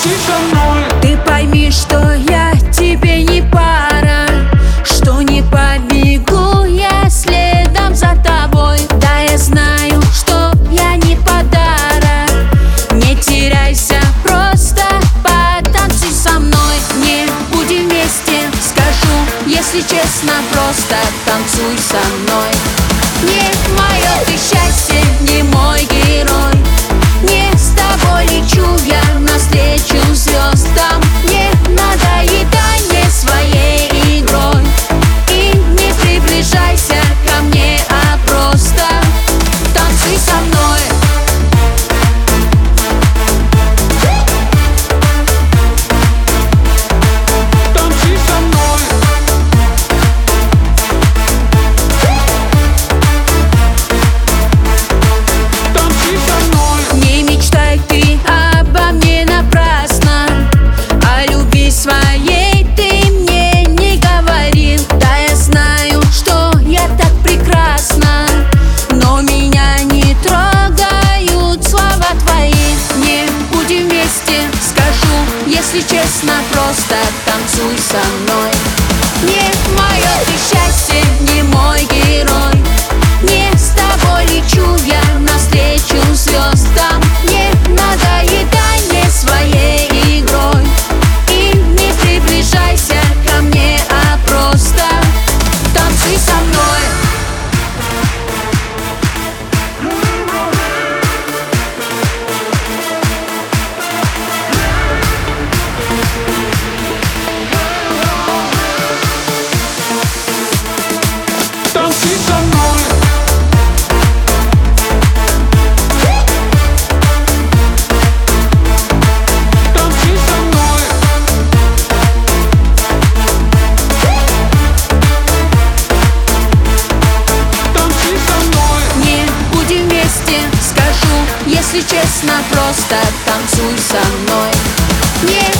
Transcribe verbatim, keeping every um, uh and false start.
Танцуй со мной. Ты пойми, что я тебе не пара, что не побегу я следом за тобой. Да, я знаю, что я не подарок. Не теряйся, просто потанцуй со мной. Не будем вместе, скажу, если честно, просто танцуй со мной. Не мое ты счастье, не мой герой. Не с тобой лечу я навстречу звездам. Не надоедай мне своей игрой и не приближайся ко мне, а просто танцуй со мной. Танцуй со мной. Танцуй со мной. Не мечтай ты обо мне напрасно, о любви своей ты мне не говорил. Да, я знаю, что я так прекрасна, но меня не трогают слова твои. Не будем вместе, скажу, если честно, просто танцуй со мной. Не мое ты счастье, не мой герой. Не с тобой лечу я навстречу звездам. Не надоедай мне своей игрой и не приближайся ко мне, а просто танцуй со мной. Танцуй со мной. Танцуй со мной. Танцуй со мной. Не будем вместе, скажу, если честно, просто танцуй со мной. Не